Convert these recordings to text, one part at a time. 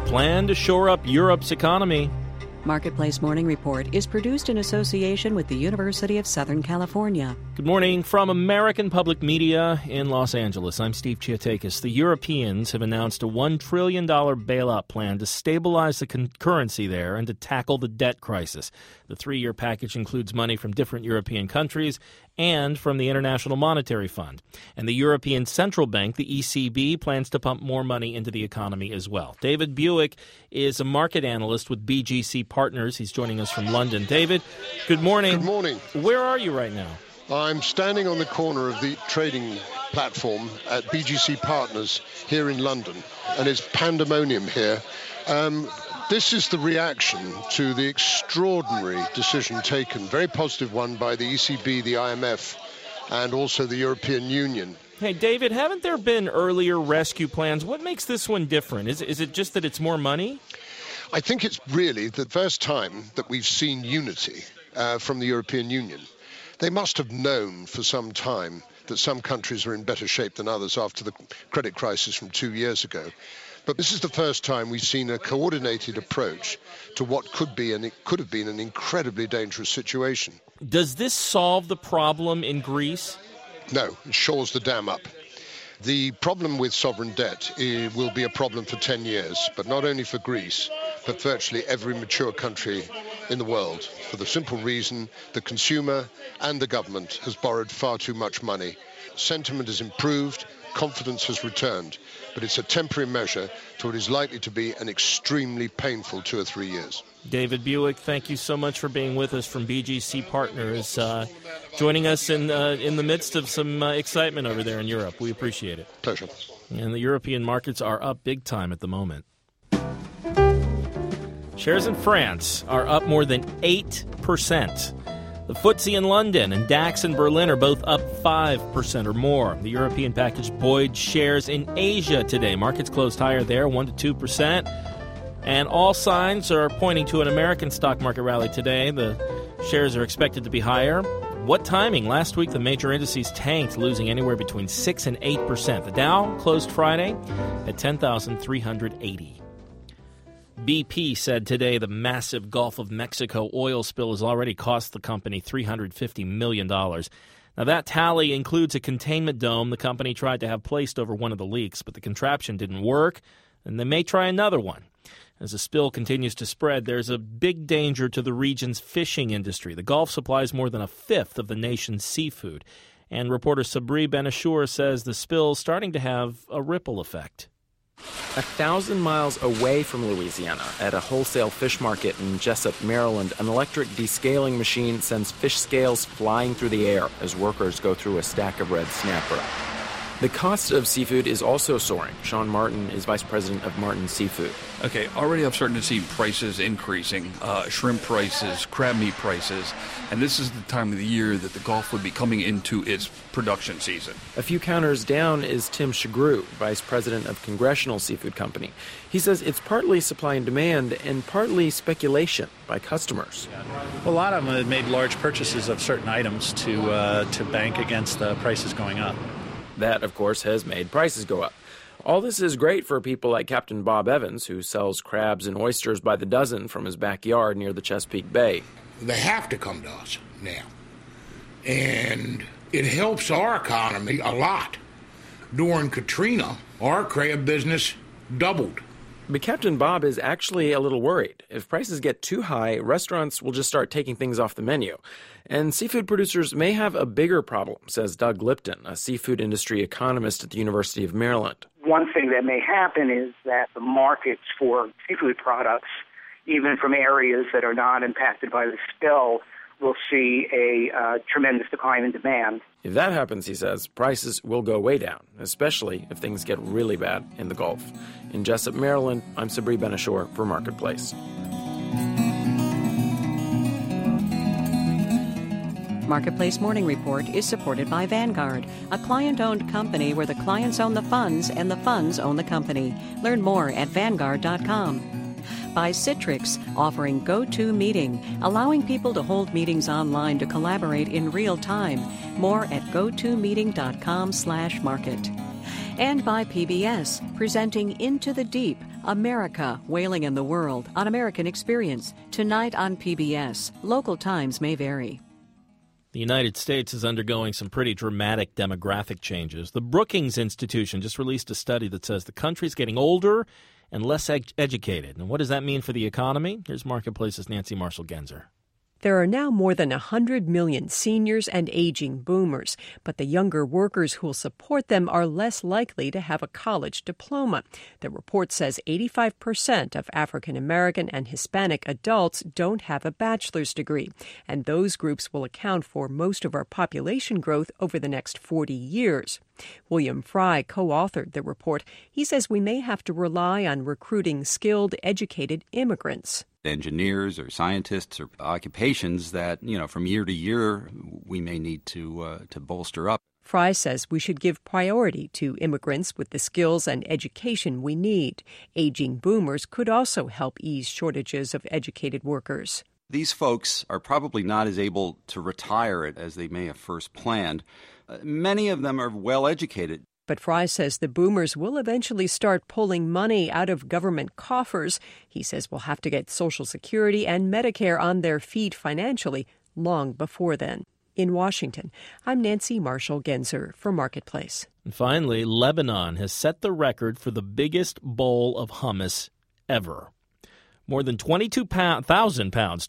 plan to shore up Europe's economy. Marketplace Morning Report is produced in association with the University of Southern California. Good morning from American Public Media in Los Angeles. I'm Steve Chiatakis. The Europeans have announced a $1 trillion bailout plan to stabilize the currency there and to tackle the debt crisis. The three-year package includes money from different European countries and from the International Monetary Fund. And the European Central Bank, the ECB, plans to pump more money into the economy as well. David Buick is a market analyst with BGC Partners. He's joining us from London. David, good morning. Good morning. Where are you right now? I'm standing on the corner of the trading platform at BGC Partners here in London, and it's pandemonium here. This is the reaction to the extraordinary decision taken, very positive one, by the ECB, the IMF, and also the European Union. Hey, David, haven't there been earlier rescue plans? What makes this one different? Is it just that it's more money? I think it's really the first time that we've seen unity from the European Union. They must have known for some time that some countries are in better shape than others after the credit crisis from 2 years ago. But this is the first time we've seen a coordinated approach to what could have been an incredibly dangerous situation. Does this solve the problem in Greece? No, it shores the dam up. The problem with sovereign debt will be a problem for 10 years, but not only for Greece, but virtually every mature country in the world, for the simple reason the consumer and the government has borrowed far too much money. Sentiment has improved, confidence has returned, but it's a temporary measure to what is likely to be an extremely painful 2 or 3 years. David Buick, thank you so much for being with us from BGC Partners, joining us in the midst of some excitement over there in Europe. We appreciate it. Pleasure. And the European markets are up big time at the moment. Shares in France are up more than 8%. The FTSE in London and DAX in Berlin are both up 5% or more. The European package buoyed shares in Asia today. Markets closed higher there, 1% to 2%. And all signs are pointing to an American stock market rally today. The shares are expected to be higher. What timing? Last week, the major indices tanked, losing anywhere between 6% and 8%. The Dow closed Friday at 10,380. BP said today the massive Gulf of Mexico oil spill has already cost the company $350 million. Now, that tally includes a containment dome the company tried to have placed over one of the leaks, but the contraption didn't work, and they may try another one. As the spill continues to spread, there's a big danger to the region's fishing industry. The Gulf supplies more than a fifth of the nation's seafood, and reporter Sabri Ben-Achour says the spill's starting to have a ripple effect. 1,000 miles away from Louisiana, at a wholesale fish market in Jessup, Maryland, an electric descaling machine sends fish scales flying through the air as workers go through a stack of red snapper. The cost of seafood is also soaring. Sean Martin is vice president of Martin Seafood. Okay, already I'm starting to see prices increasing, shrimp prices, crab meat prices, and this is the time of the year that the Gulf would be coming into its production season. A few counters down is Tim Shagru, vice president of Congressional Seafood Company. He says it's partly supply and demand and partly speculation by customers. Well, a lot of them have made large purchases of certain items to bank against the prices going up. That, of course, has made prices go up. All this is great for people like Captain Bob Evans, who sells crabs and oysters by the dozen from his backyard near the Chesapeake Bay. They have to come to us now. And it helps our economy a lot. During Katrina, our crab business doubled. But Captain Bob is actually a little worried. If prices get too high, restaurants will just start taking things off the menu. And seafood producers may have a bigger problem, says Doug Lipton, a seafood industry economist at the University of Maryland. One thing that may happen is that the markets for seafood products, even from areas that are not impacted by the spill, will see a tremendous decline in demand. If that happens, he says, prices will go way down, especially if things get really bad in the Gulf. In Jessup, Maryland, I'm Sabri Ben-Achour for Marketplace. Marketplace Morning Report is supported by Vanguard, a client-owned company where the clients own the funds and the funds own the company. Learn more at Vanguard.com. By Citrix, offering GoToMeeting, allowing people to hold meetings online to collaborate in real time. More at gotomeeting.com/market. And by PBS, presenting Into the Deep, America Whaling in the World on American Experience. Tonight on PBS. Local times may vary. The United States is undergoing some pretty dramatic demographic changes. The Brookings Institution just released a study that says the country's getting older and less educated. And what does that mean for the economy? Here's Marketplace's Nancy Marshall-Genzer. There are now more than 100 million seniors and aging boomers, but the younger workers who will support them are less likely to have a college diploma. The report says 85% of African American and Hispanic adults don't have a bachelor's degree, and those groups will account for most of our population growth over the next 40 years. William Fry co-authored the report. He says we may have to rely on recruiting skilled, educated immigrants. Engineers or scientists or occupations that, from year to year, we may need to bolster up. Fry says we should give priority to immigrants with the skills and education we need. Aging boomers could also help ease shortages of educated workers. These folks are probably not as able to retire as they may have first planned. Many of them are well educated. But Fry says the boomers will eventually start pulling money out of government coffers. He says we'll have to get Social Security and Medicare on their feet financially long before then. In Washington, I'm Nancy Marshall-Genzer for Marketplace. And finally, Lebanon has set the record for the biggest bowl of hummus ever. More than 22,000 pounds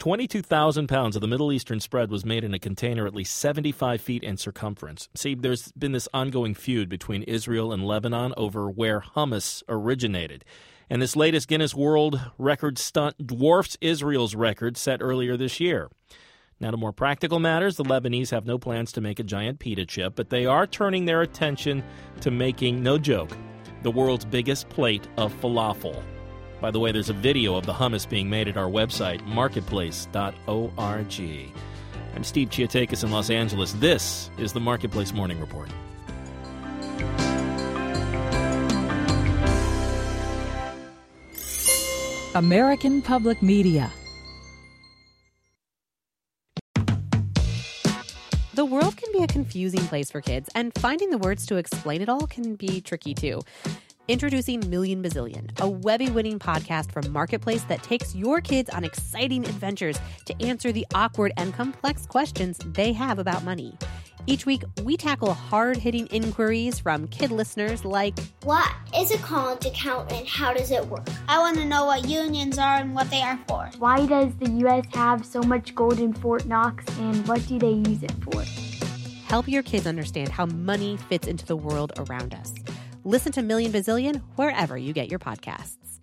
of the Middle Eastern spread was made in a container at least 75 feet in circumference. See, there's been this ongoing feud between Israel and Lebanon over where hummus originated. And this latest Guinness World Record stunt dwarfs Israel's record set earlier this year. Now, to more practical matters, the Lebanese have no plans to make a giant pita chip, but they are turning their attention to making, no joke, the world's biggest plate of falafel. By the way, there's a video of the hummus being made at our website, marketplace.org. I'm Steve Chiatakis in Los Angeles. This is the Marketplace Morning Report. American Public Media. The world can be a confusing place for kids, and finding the words to explain it all can be tricky too. Introducing Million Bazillion, a Webby-winning podcast from Marketplace that takes your kids on exciting adventures to answer the awkward and complex questions they have about money. Each week, we tackle hard-hitting inquiries from kid listeners like, what is a college account and how does it work? I want to know what unions are and what they are for. Why does the U.S. have so much gold in Fort Knox and what do they use it for? Help your kids understand how money fits into the world around us. Listen to Million Bazillion wherever you get your podcasts.